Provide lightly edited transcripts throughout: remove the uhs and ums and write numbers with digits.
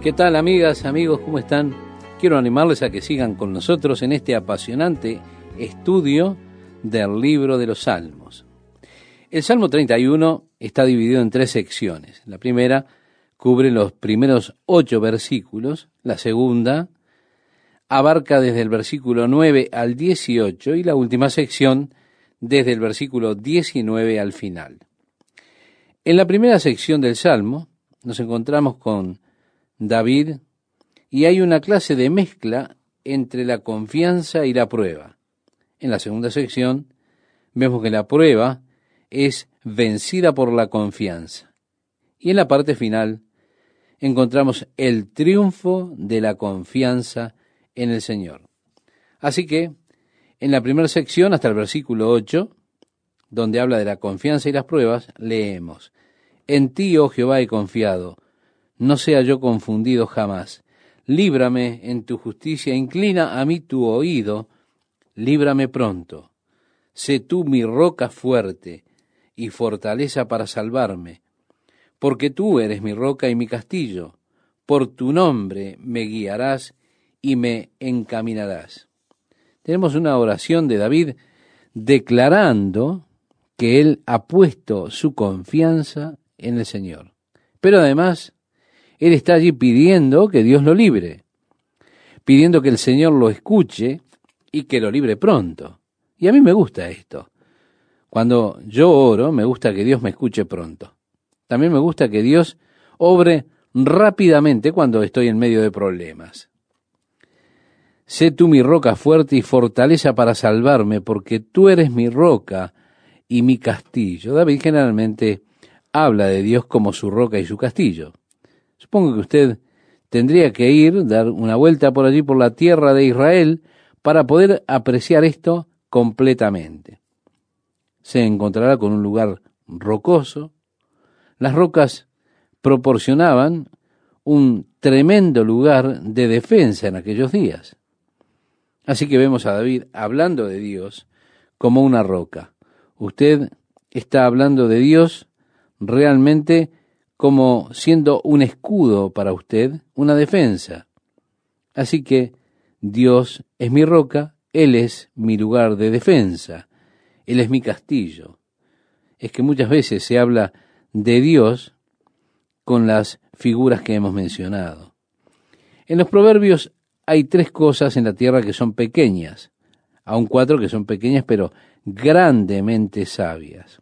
¿Qué tal, amigas, amigos? ¿Cómo están? Quiero animarles a que sigan con nosotros en este apasionante estudio del libro de los Salmos. El Salmo 31 está dividido en 3 secciones. La primera cubre los primeros 8 versículos, la segunda abarca desde el versículo 9 al 18 y la última sección desde el versículo 19 al final. En la primera sección del Salmo nos encontramos con David y hay una clase de mezcla entre la confianza y la prueba. En la segunda sección vemos que la prueba es vencida por la confianza. Y en la parte final encontramos el triunfo de la confianza en el Señor. Así que, en la primera sección, hasta el versículo 8, donde habla de la confianza y las pruebas, leemos: En ti, oh Jehová, he confiado, no sea yo confundido jamás. Líbrame en tu justicia, inclina a mí tu oído, líbrame pronto. Sé tú mi roca fuerte y fortaleza para salvarme, porque tú eres mi roca y mi castillo. Por tu nombre me guiarás y me encaminarás. Tenemos una oración de David declarando que él ha puesto su confianza en el Señor. Pero además, él está allí pidiendo que Dios lo libre, pidiendo que el Señor lo escuche y que lo libre pronto. Y a mí me gusta esto. Cuando yo oro, me gusta que Dios me escuche pronto. También me gusta que Dios obre rápidamente cuando estoy en medio de problemas. Sé tú mi roca fuerte y fortaleza para salvarme, porque tú eres mi roca y mi castillo. David generalmente habla de Dios como su roca y su castillo. Supongo que usted tendría que ir, dar una vuelta por allí por la tierra de Israel para poder apreciar esto completamente. Se encontrará con un lugar rocoso. Las rocas proporcionaban un tremendo lugar de defensa en aquellos días. Así que vemos a David hablando de Dios como una roca. Usted está hablando de Dios realmente como siendo un escudo para usted, una defensa. Así que Dios es mi roca, Él es mi lugar de defensa, Él es mi castillo. Es que muchas veces se habla de Dios con las figuras que hemos mencionado. En los proverbios hay 3 cosas en la tierra que son pequeñas, aún 4 que son pequeñas pero grandemente sabias.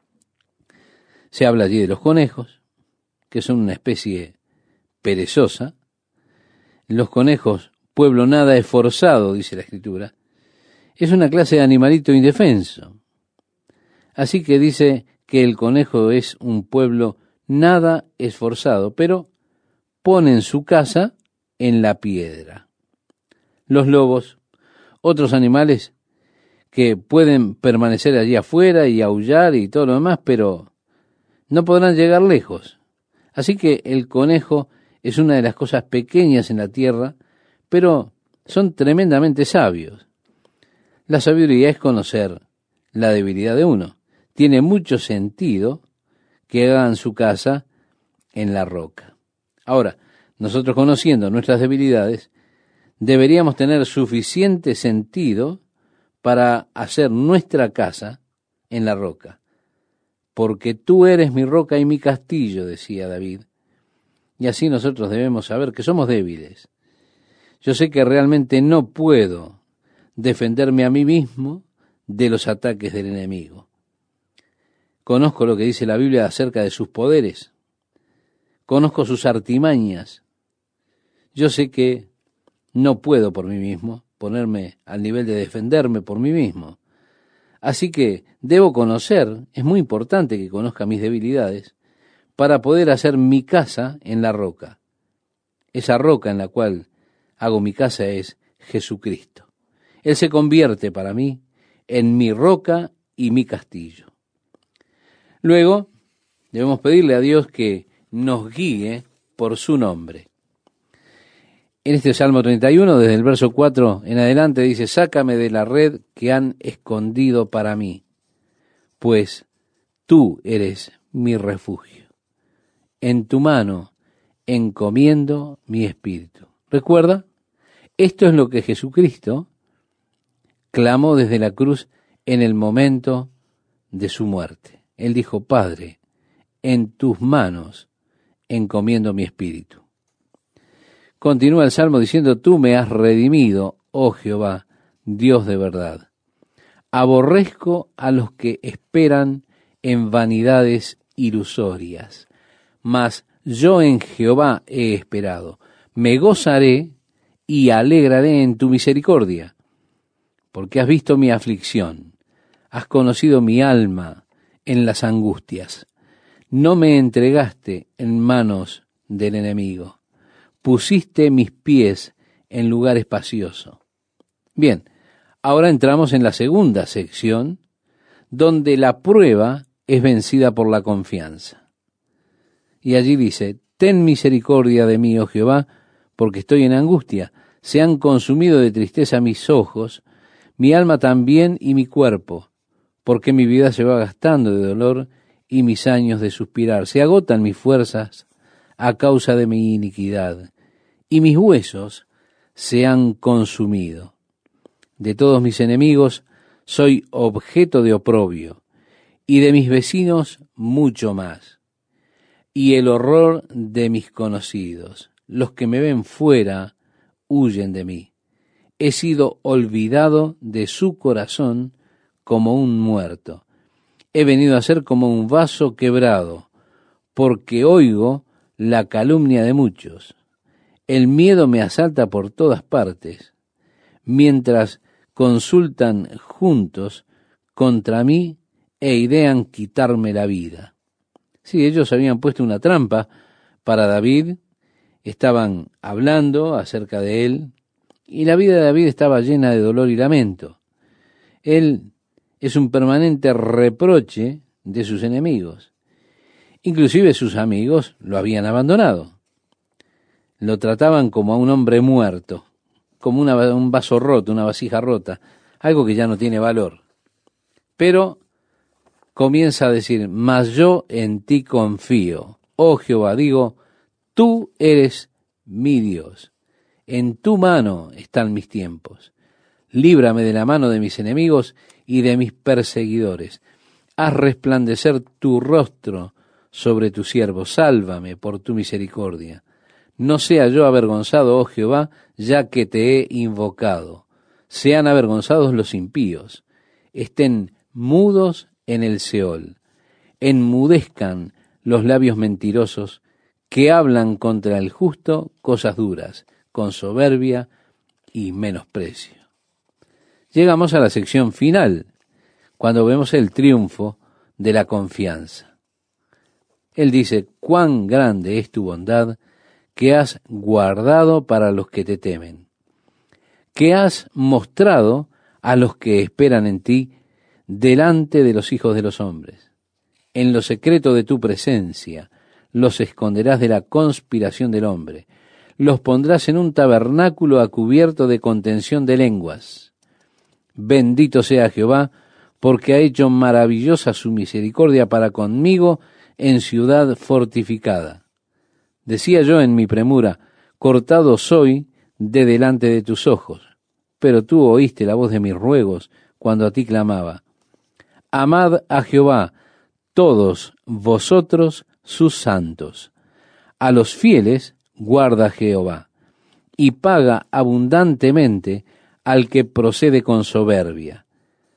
Se habla allí de los conejos, que son una especie perezosa. Los conejos, pueblo nada esforzado, dice la Escritura, es una clase de animalito indefenso. Así que dice que el conejo es un pueblo nada esforzado, pero ponen su casa en la piedra. Los lobos, otros animales que pueden permanecer allí afuera y aullar y todo lo demás, pero no podrán llegar lejos. Así que el conejo es una de las cosas pequeñas en la tierra, pero son tremendamente sabios. La sabiduría es conocer la debilidad de uno. Tiene mucho sentido que hagan su casa en la roca. Ahora, nosotros conociendo nuestras debilidades, deberíamos tener suficiente sentido para hacer nuestra casa en la roca. Porque tú eres mi roca y mi castillo, decía David. Y así nosotros debemos saber que somos débiles. Yo sé que realmente no puedo defenderme a mí mismo de los ataques del enemigo. Conozco lo que dice la Biblia acerca de sus poderes. Conozco sus artimañas. Yo sé que no puedo por mí mismo ponerme al nivel de defenderme por mí mismo. Así que debo conocer, es muy importante que conozca mis debilidades, para poder hacer mi casa en la roca. Esa roca en la cual hago mi casa es Jesucristo. Él se convierte para mí en mi roca y mi castillo. Luego, debemos pedirle a Dios que nos guíe por su nombre. En este Salmo 31, desde el verso 4 en adelante, dice: Sácame de la red que han escondido para mí, pues tú eres mi refugio. En tu mano encomiendo mi espíritu. ¿Recuerda? Esto es lo que Jesucristo clamó desde la cruz en el momento de su muerte. Él dijo, Padre, en tus manos encomiendo mi espíritu. Continúa el Salmo diciendo, tú me has redimido, oh Jehová, Dios de verdad. Aborrezco a los que esperan en vanidades ilusorias, mas yo en Jehová he esperado. Me gozaré y alegraré en tu misericordia, porque has visto mi aflicción, has conocido mi alma en las angustias. No me entregaste en manos del enemigo, pusiste mis pies en lugar espacioso. Bien, ahora entramos en la segunda sección, donde la prueba es vencida por la confianza. Y allí dice, ten misericordia de mí, oh Jehová, porque estoy en angustia. Se han consumido de tristeza mis ojos, mi alma también y mi cuerpo, porque mi vida se va gastando de dolor y mis años de suspirar. Se agotan mis fuerzas a causa de mi iniquidad, y mis huesos se han consumido. De todos mis enemigos soy objeto de oprobio, y de mis vecinos mucho más. Y el horror de mis conocidos, los que me ven fuera, huyen de mí. He sido olvidado de su corazón como un muerto. He venido a ser como un vaso quebrado, porque oigo la calumnia de muchos. El miedo me asalta por todas partes, mientras consultan juntos contra mí e idean quitarme la vida. Sí, ellos habían puesto una trampa para David, estaban hablando acerca de él, y la vida de David estaba llena de dolor y lamento. Él es un permanente reproche de sus enemigos. Inclusive sus amigos lo habían abandonado. Lo trataban como a un hombre muerto, como un vaso roto, una vasija rota, algo que ya no tiene valor. Pero comienza a decir, mas yo en ti confío. Oh Jehová, digo, tú eres mi Dios. En tu mano están mis tiempos. Líbrame de la mano de mis enemigos y de mis perseguidores. Haz resplandecer tu rostro sobre tu siervo. Sálvame por tu misericordia. No sea yo avergonzado, oh Jehová, ya que te he invocado. Sean avergonzados los impíos. Estén mudos en el Seol. Enmudezcan los labios mentirosos que hablan contra el justo cosas duras, con soberbia y menosprecio. Llegamos a la sección final, cuando vemos el triunfo de la confianza. Él dice, cuán grande es tu bondad que has guardado para los que te temen, que has mostrado a los que esperan en ti delante de los hijos de los hombres. En lo secreto de tu presencia los esconderás de la conspiración del hombre, los pondrás en un tabernáculo a cubierto de contención de lenguas. Bendito sea Jehová, porque ha hecho maravillosa su misericordia para conmigo en ciudad fortificada. Decía yo en mi premura, cortado soy de delante de tus ojos, pero tú oíste la voz de mis ruegos cuando a ti clamaba. Amad a Jehová, todos vosotros sus santos. A los fieles guarda Jehová, y paga abundantemente al que procede con soberbia.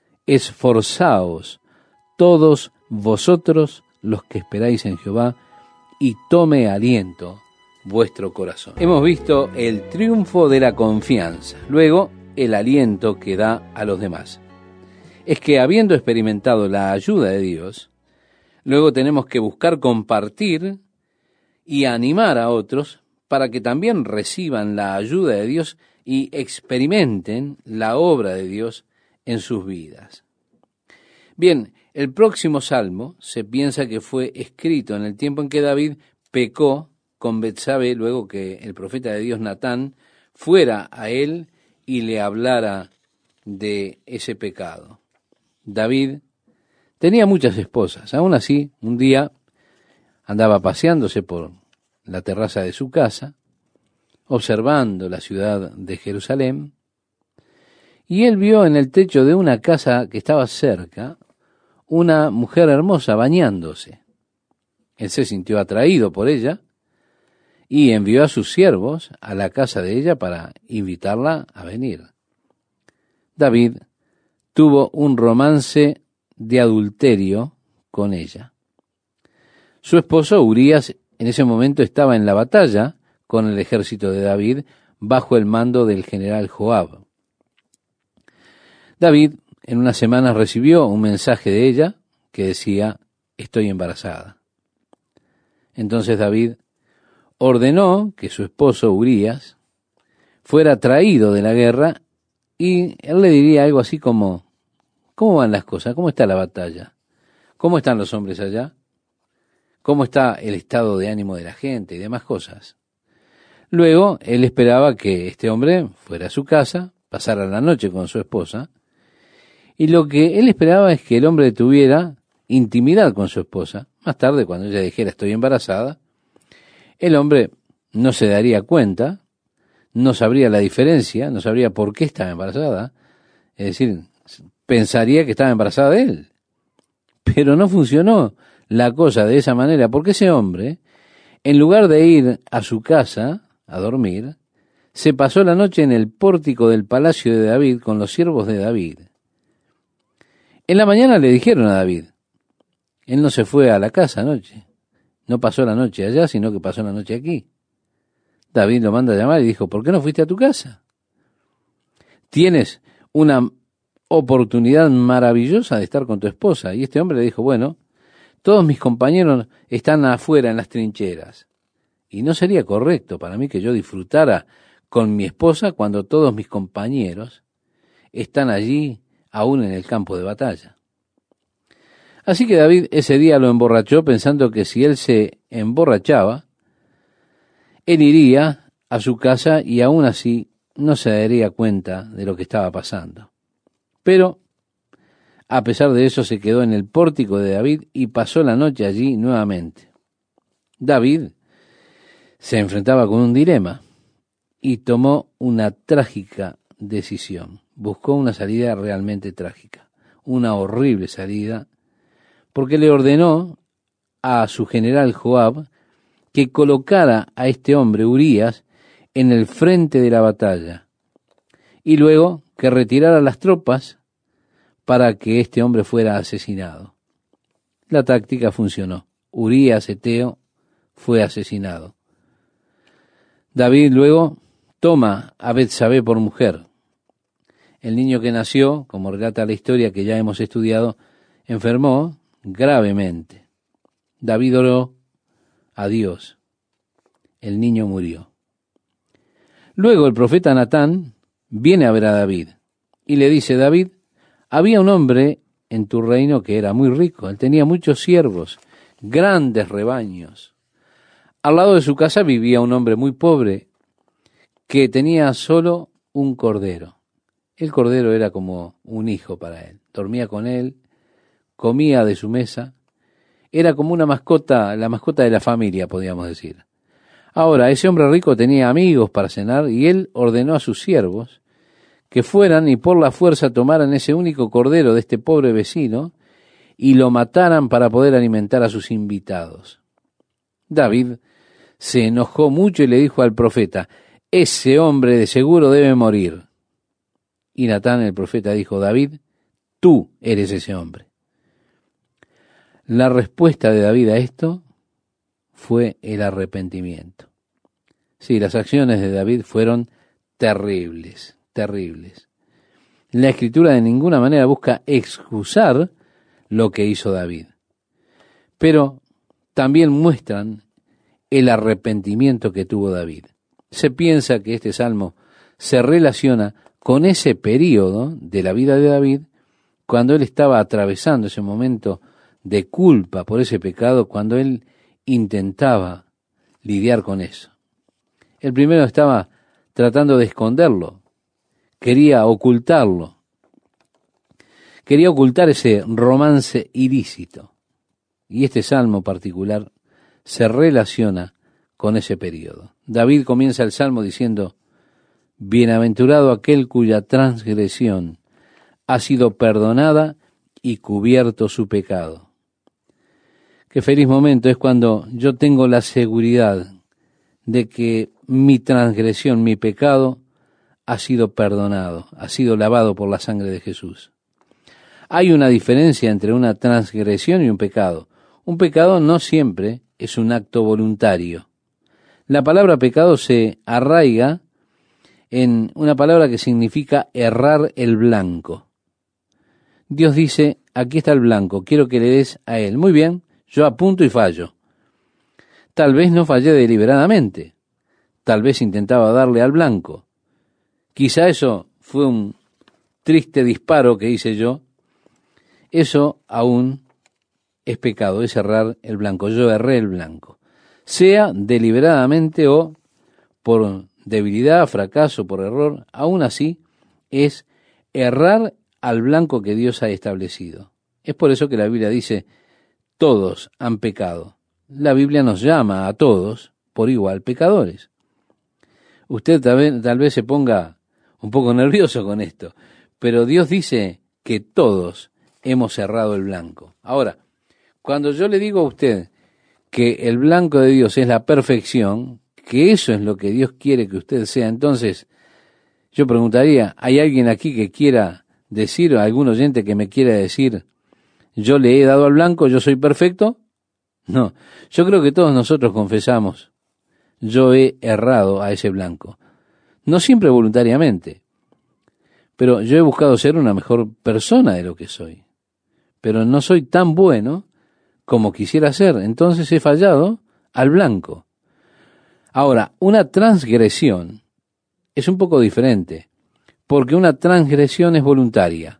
Esforzaos todos vosotros los que esperáis en Jehová, y tome aliento vuestro corazón. Hemos visto el triunfo de la confianza, luego el aliento que da a los demás. Es que habiendo experimentado la ayuda de Dios, luego tenemos que buscar compartir y animar a otros para que también reciban la ayuda de Dios y experimenten la obra de Dios en sus vidas. Bien, el próximo salmo se piensa que fue escrito en el tiempo en que David pecó con Betsabe, luego que el profeta de Dios Natán fuera a él y le hablara de ese pecado. David tenía muchas esposas, aún así, un día andaba paseándose por la terraza de su casa, observando la ciudad de Jerusalén, y él vio en el techo de una casa que estaba cerca una mujer hermosa bañándose. Él se sintió atraído por ella y envió a sus siervos a la casa de ella para invitarla a venir. David tuvo un romance de adulterio con ella. Su esposo Urías en ese momento estaba en la batalla con el ejército de David bajo el mando del general Joab. David en unas semanas recibió un mensaje de ella que decía: estoy embarazada. Entonces David ordenó que su esposo Urías fuera traído de la guerra y él le diría algo así como: ¿cómo van las cosas? ¿Cómo está la batalla? ¿Cómo están los hombres allá? ¿Cómo está el estado de ánimo de la gente y demás cosas? Luego él esperaba que este hombre fuera a su casa, pasara la noche con su esposa, y lo que él esperaba es que el hombre tuviera intimidad con su esposa. Más tarde, cuando ella dijera estoy embarazada, el hombre no se daría cuenta, no sabría la diferencia, no sabría por qué estaba embarazada, es decir, pensaría que estaba embarazada de él. Pero no funcionó la cosa de esa manera, porque ese hombre, en lugar de ir a su casa a dormir, se pasó la noche en el pórtico del palacio de David con los siervos de David. En la mañana le dijeron a David, él no se fue a la casa anoche, no pasó la noche allá, sino que pasó la noche aquí. David lo manda a llamar y dijo, ¿por qué no fuiste a tu casa? Tienes una oportunidad maravillosa de estar con tu esposa. Y este hombre le dijo, bueno, todos mis compañeros están afuera en las trincheras, y no sería correcto para mí que yo disfrutara con mi esposa cuando todos mis compañeros están allí aún en el campo de batalla. Así que David ese día lo emborrachó pensando que si él se emborrachaba, él iría a su casa y aún así no se daría cuenta de lo que estaba pasando. Pero, a pesar de eso, se quedó en el pórtico de David y pasó la noche allí nuevamente. David se enfrentaba con un dilema y tomó una trágica decisión. Buscó una salida realmente trágica, una horrible salida, porque le ordenó a su general Joab que colocara a este hombre, Urías, en el frente de la batalla, y luego que retirara las tropas para que este hombre fuera asesinado. La táctica funcionó. Urías Eteo fue asesinado. David luego toma a Betsabé por mujer. El niño que nació, como relata la historia que ya hemos estudiado, enfermó gravemente. David oró a Dios. El niño murió. Luego el profeta Natán viene a ver a David y le dice, David, había un hombre en tu reino que era muy rico. Él tenía muchos siervos, grandes rebaños. Al lado de su casa vivía un hombre muy pobre que tenía solo un cordero. El cordero era como un hijo para él. Dormía con él, comía de su mesa. Era como una mascota, la mascota de la familia, podríamos decir. Ahora, ese hombre rico tenía amigos para cenar y él ordenó a sus siervos que fueran y por la fuerza tomaran ese único cordero de este pobre vecino y lo mataran para poder alimentar a sus invitados. David se enojó mucho y le dijo al profeta, ese hombre de seguro debe morir. Y Natán el profeta dijo, David, tú eres ese hombre. La respuesta de David a esto fue el arrepentimiento. Sí, las acciones de David fueron terribles, terribles. La Escritura de ninguna manera busca excusar lo que hizo David, pero también muestran el arrepentimiento que tuvo David. Se piensa que este salmo se relaciona con ese período de la vida de David, cuando él estaba atravesando ese momento de culpa por ese pecado, cuando él intentaba lidiar con eso. El primero estaba tratando de esconderlo, quería ocultarlo, quería ocultar ese romance ilícito. Y este salmo particular se relaciona con ese periodo. David comienza el Salmo diciendo, bienaventurado aquel cuya transgresión ha sido perdonada y cubierto su pecado. Qué feliz momento es cuando yo tengo la seguridad de que mi transgresión, mi pecado, ha sido perdonado, ha sido lavado por la sangre de Jesús. Hay una diferencia entre una transgresión y un pecado. Un pecado no siempre es un acto voluntario. La palabra pecado se arraiga en una palabra que significa errar el blanco. Dios dice, aquí está el blanco, quiero que le des a él. Muy bien, yo apunto y fallo. Tal vez no fallé deliberadamente. Tal vez intentaba darle al blanco. Quizá eso fue un triste disparo que hice yo. Eso aún es pecado, es errar el blanco. Yo erré el blanco. Sea deliberadamente o por debilidad, fracaso, por error, aún así es errar al blanco que Dios ha establecido. Es por eso que la Biblia dice, todos han pecado. La Biblia nos llama a todos por igual pecadores. Usted tal vez se ponga un poco nervioso con esto, pero Dios dice que todos hemos errado el blanco. Ahora, cuando yo le digo a usted que el blanco de Dios es la perfección, que eso es lo que Dios quiere que usted sea, entonces yo preguntaría, ¿hay alguien aquí que quiera decir, o algún oyente que me quiera decir, yo le he dado al blanco, yo soy perfecto? No, yo creo que todos nosotros confesamos, yo he errado a ese blanco. No siempre voluntariamente, pero yo he buscado ser una mejor persona de lo que soy. Pero no soy tan bueno como quisiera ser, entonces he fallado al blanco. Ahora, una transgresión es un poco diferente, porque una transgresión es voluntaria.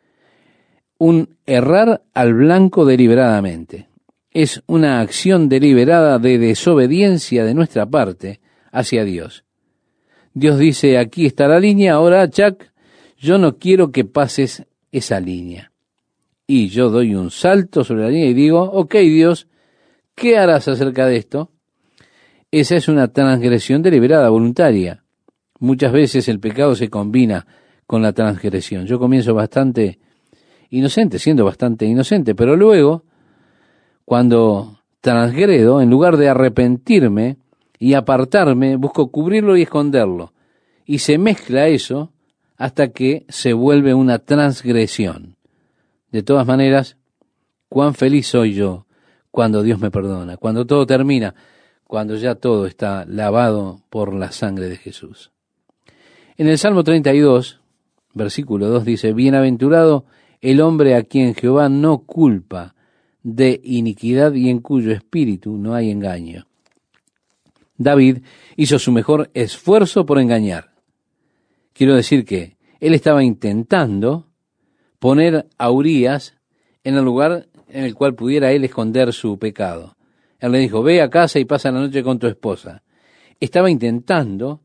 Un errar al blanco deliberadamente es una acción deliberada de desobediencia de nuestra parte hacia Dios. Dios dice, aquí está la línea, ahora, Chuck, yo no quiero que pases esa línea. Y yo doy un salto sobre la línea y digo, ok, Dios, ¿qué harás acerca de esto? Esa es una transgresión deliberada, voluntaria. Muchas veces el pecado se combina con la transgresión. Yo comienzo bastante inocente, siendo bastante inocente, pero luego, cuando transgredo, en lugar de arrepentirme y apartarme, busco cubrirlo y esconderlo. Y se mezcla eso hasta que se vuelve una transgresión. De todas maneras, cuán feliz soy yo cuando Dios me perdona, cuando todo termina, cuando ya todo está lavado por la sangre de Jesús. En el Salmo 32, versículo 2 dice, bienaventurado el hombre a quien Jehová no culpa de iniquidad y en cuyo espíritu no hay engaño. David hizo su mejor esfuerzo por engañar. Quiero decir que él estaba intentando poner a Urías en el lugar en el cual pudiera él esconder su pecado. Él le dijo, ve a casa y pasa la noche con tu esposa. Estaba intentando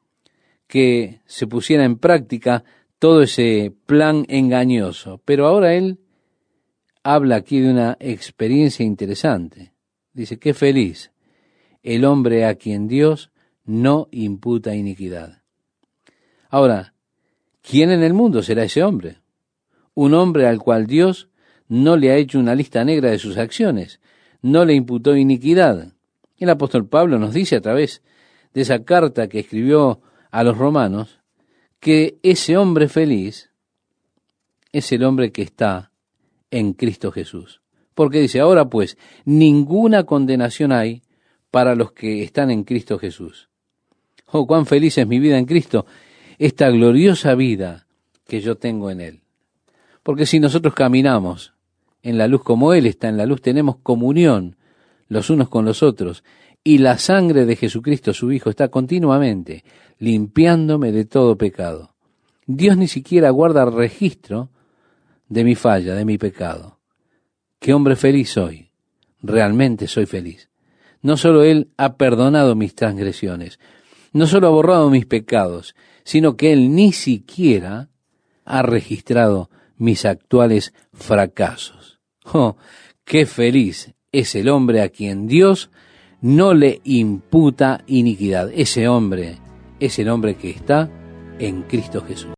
que se pusiera en práctica todo ese plan engañoso. Pero ahora él habla aquí de una experiencia interesante. Dice, qué feliz el hombre a quien Dios no imputa iniquidad. Ahora, ¿quién en el mundo será ese hombre? Un hombre al cual Dios no le ha hecho una lista negra de sus acciones, no le imputó iniquidad. El apóstol Pablo nos dice a través de esa carta que escribió a los romanos, que ese hombre feliz es el hombre que está en Cristo Jesús. Porque dice, ahora pues, ninguna condenación hay para los que están en Cristo Jesús. Oh, cuán feliz es mi vida en Cristo, esta gloriosa vida que yo tengo en Él. Porque si nosotros caminamos en la luz como Él está en la luz, tenemos comunión los unos con los otros, y la sangre de Jesucristo, su Hijo, está continuamente limpiándome de todo pecado. Dios ni siquiera guarda registro de mi falla, de mi pecado. ¡Qué hombre feliz soy! Realmente soy feliz. No solo Él ha perdonado mis transgresiones, no solo ha borrado mis pecados, sino que Él ni siquiera ha registrado mis actuales fracasos. ¡Oh, qué feliz es el hombre a quien Dios no le imputa iniquidad. Ese hombre es el hombre que está en Cristo Jesús.